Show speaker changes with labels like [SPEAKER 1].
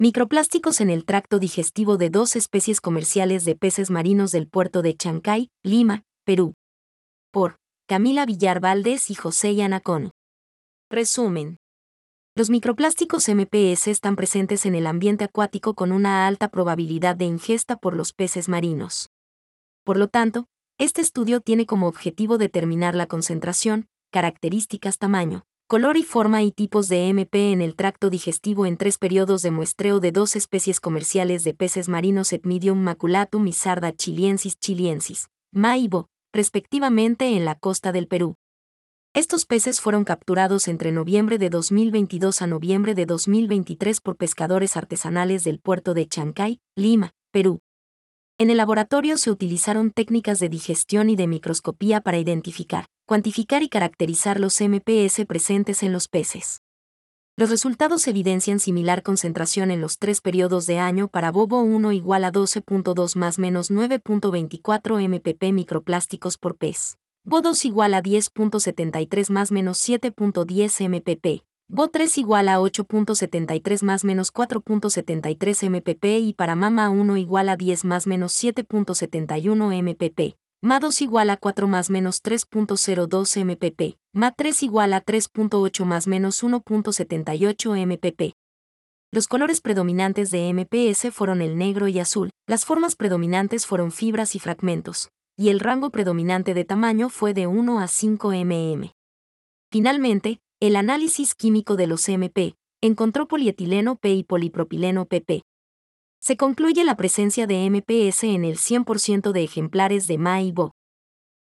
[SPEAKER 1] Microplásticos en el tracto digestivo de dos especies comerciales de peces marinos del puerto de Chancay, Lima, Perú. Por Camila Villar Valdés y José Yanacón. Resumen. Los microplásticos MPS están presentes en el ambiente acuático con una alta probabilidad de ingesta por los peces marinos. Por lo tanto, este estudio tiene como objetivo determinar la concentración, características, tamaño, color y forma y tipos de MP en el tracto digestivo en 3 periodos de muestreo de dos especies comerciales de peces marinos Etmidium maculatum y Sarda chiliensis, Maibo, respectivamente en la costa del Perú. Estos peces fueron capturados entre noviembre de 2022 a noviembre de 2023 por pescadores artesanales del puerto de Chancay, Lima, Perú. En el laboratorio se utilizaron técnicas de digestión y de microscopía para identificar, cuantificar y caracterizar los MPS presentes en los peces. Los resultados evidencian similar concentración en los 3 periodos de año para Bobo 1 igual a 12.2 más menos 9.24 mpp microplásticos por pez. Bo 2 igual a 10.73 más menos 7.10 mpp. Bo 3 igual a 8.73 más menos 4.73 mpp y para Mama 1 igual a 10 más menos 7.71 mpp. Ma 2 igual a 4 más menos 3.02 mpp. Ma 3 igual a 3.8 más menos 1.78 mpp. Los colores predominantes de MPS fueron el negro y azul, las formas predominantes fueron fibras y fragmentos, y el rango predominante de tamaño fue de 1 a 5 mm. Finalmente, el análisis químico de los MP encontró polietileno P y polipropileno PP. Se concluye la presencia de MPS en el 100% de ejemplares de Ma y Bo.